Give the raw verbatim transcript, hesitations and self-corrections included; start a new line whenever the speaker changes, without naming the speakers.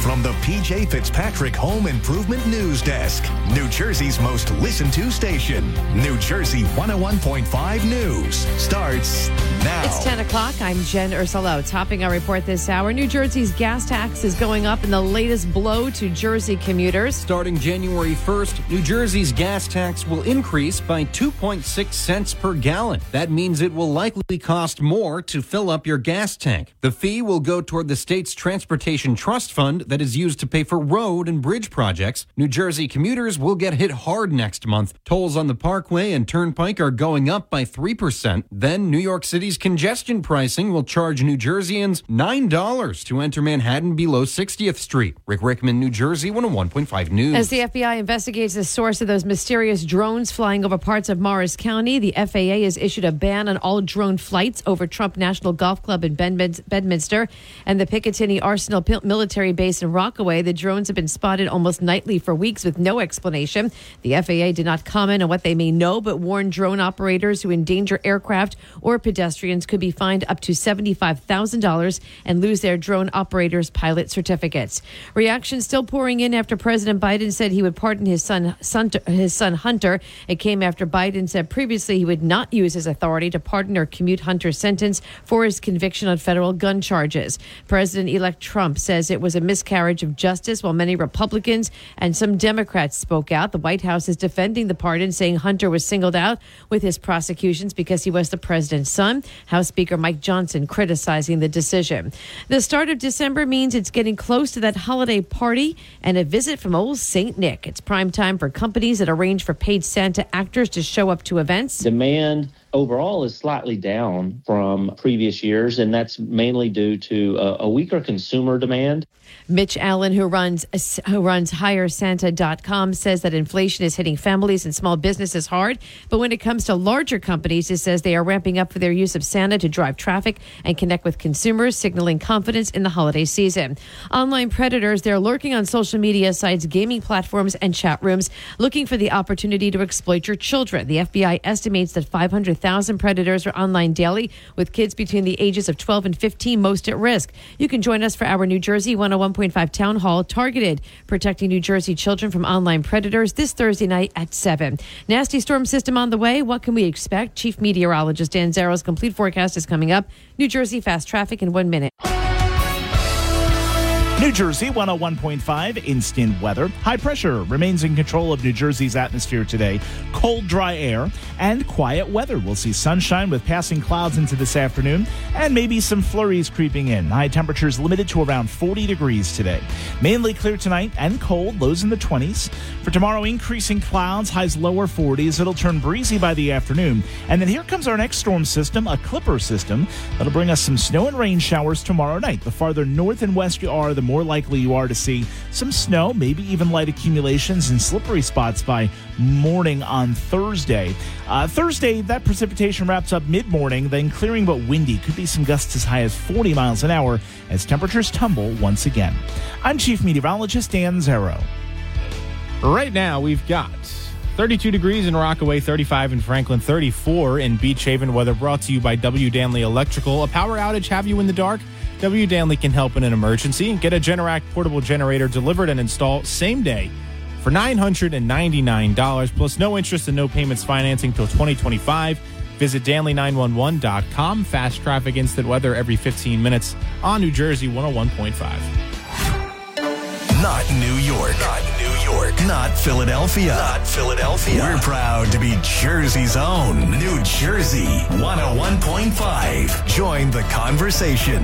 from the P J Fitzpatrick Home Improvement News Desk, New Jersey's most listened to station. New Jersey one oh one point five News starts now.
It's ten o'clock. I'm Jen Ursulo. Topping our report this hour, New Jersey's gas tax is going up in the latest blow to Jersey commuters.
Starting January first, New Jersey's gas tax will increase by two point six cents per gallon. That means it will likely cost more to fill up your gas tank. The fee will go toward the state's transportation trust fund that is used to pay for road and bridge projects. New Jersey commuters will get hit hard next month. Tolls on the Parkway and Turnpike are going up by three percent. Then New York City's congestion pricing will charge New Jerseyans nine dollars to enter Manhattan below sixtieth Street. Rick Rickman, New Jersey, one oh one point five News.
As the F B I investigates the source of those mysterious drones flying over parts of Morris County, the F A A has issued a ban on all drone flights over Trump National Golf Club in Bedminster and the Picatinny Arsenal military base in Rockaway. The drones have been spotted almost nightly for weeks with no explanation. The F A A did not comment on what they may know, but warned drone operators who endanger aircraft or pedestrians could be fined up to seventy-five thousand dollars and lose their drone operators' pilot certificates. Reaction still pouring in after President Biden said he would pardon his son, son, his son Hunter. It came after Biden said previously he would not use his authority to pardon or commute Hunter's sentence for his conviction on federal gun charges. President-elect Trump says it was a miscarriage of justice, while many Republicans and some Democrats spoke out. The White House is defending the pardon, saying Hunter was singled out with his prosecutions because he was the president's son. House Speaker Mike Johnson criticizing the decision. The start of December means it's getting close to that holiday party and a visit from old Saint Nick. It's prime time for companies that arrange for paid Santa actors to show up to events.
Demand overall is slightly down from previous years, and that's mainly due to a, a weaker consumer demand.
Mitch Allen, who runs who runs hire santa dot com, says that inflation is hitting families and small businesses hard. But when it comes to larger companies, he says they are ramping up for their use of Santa to drive traffic and connect with consumers, signaling confidence in the holiday season. Online predators, they're lurking on social media sites, gaming platforms, and chat rooms, looking for the opportunity to exploit your children. The F B I estimates that five hundred thousand predators are online daily, with kids between the ages of twelve and fifteen most at risk. You can join us for our New Jersey one oh one point five Town Hall, targeted protecting New Jersey children from online predators, this Thursday night at seven. Nasty storm system on the way. What can we expect? Chief Meteorologist Dan Zaro's complete forecast is coming up. New Jersey fast traffic in one minute.
New Jersey one oh one point five instant weather. High pressure remains in control of New Jersey's atmosphere today. Cold, dry air and quiet weather. We'll see sunshine with passing clouds into this afternoon and maybe some flurries creeping in. High temperatures limited to around forty degrees today. Mainly clear tonight and cold, lows in the twenties. For tomorrow, increasing clouds, highs lower forties. It'll turn breezy by the afternoon. And then here comes our next storm system, a Clipper system. That'll bring us some snow and rain showers tomorrow night. The farther north and west you are, the more likely you are to see some snow, maybe even light accumulations and slippery spots by morning on Thursday. Uh, Thursday, that precipitation wraps up mid-morning, then clearing but windy. Could be some gusts as high as forty miles an hour as temperatures tumble once again. I'm Chief Meteorologist Dan Zaro.
Right now, we've got thirty-two degrees in Rockaway, thirty-five in Franklin, thirty-four in Beach Haven. Weather brought to you by W. Danley Electrical. A power outage have you in the dark? W. Danley can help in an emergency. Get a Generac portable generator delivered and installed same day for nine hundred ninety-nine dollars, plus no interest and no payments financing till twenty twenty-five. Visit Danley nine one one dot com. Fast traffic, instant weather every fifteen minutes on New Jersey one oh one point five.
Not New York. Not New York. Not Philadelphia. Not Philadelphia. We're proud to be Jersey's own. New Jersey one oh one point five. Join the conversation.